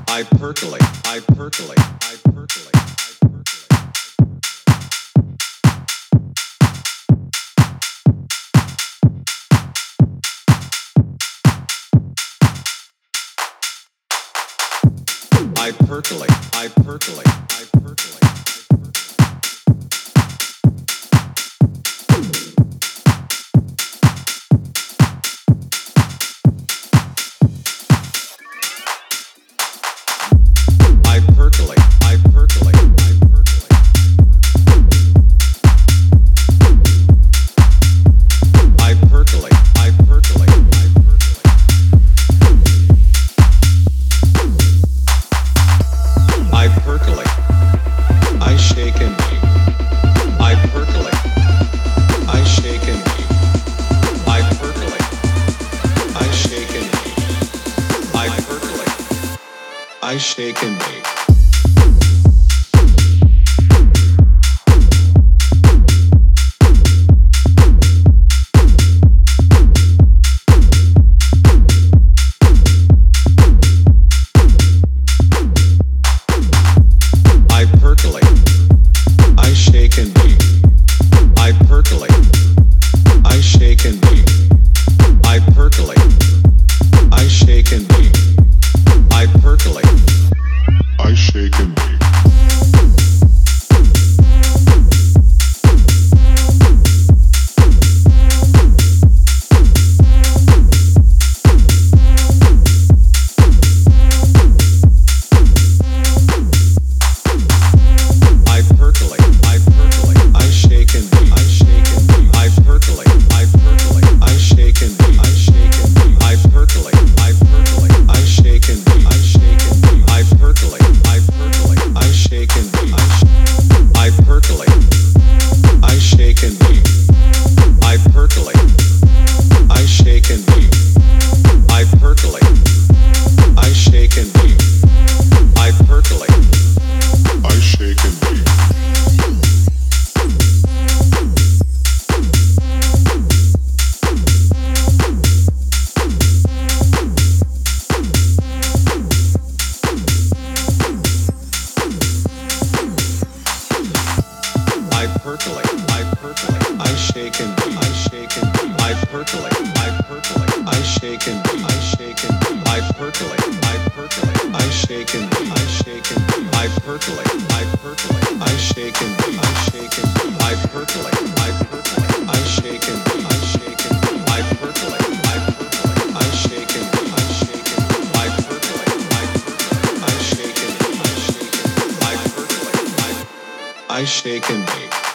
I percolate, I percolate, I percolate, I percolate. I percolate, I percolate, I percolate, I percolate. I percolate, I percolate, I percolate. I percolate, I percolate, I percolate. I percolate, I shake and bake. I percolate, I shake and bake. I percolate, I shake and bake. I percolate, I shake and bake. I percolate, I shake and bake. I percolate, I shake and bake. I percolate, I shake and bake. I percolate, I shake and bake. I percolate, I percolate, I shake and bake. I shake and bake. I percolate, I percolate, I shake and bake. I shake and bake. I percolate, I percolate, I shake and bake. I shake and bake. I percolate, I percolate, I shake and bake. I percolate, I shake and bake. I percolate, I shake and bake. I percolate, I shake and bake. I percolate, I shake and bake. I percolate, I percolate, I shake and bake. I shake and bake. I percolate, I percolate, I shake and bake. I shake and bake. I percolate, I percolate, I shake and bake. I shake and bake. I percolate, I percolate, I shake and bake. I shake and bake. I percolate, I percolate, I shake and bake. I shake and bake. I percolate, I percolate, I shake and bake. I shake and bake. I percolate, I percolate, I shake and bake. I shake and bake. I percolate, I shake and bake.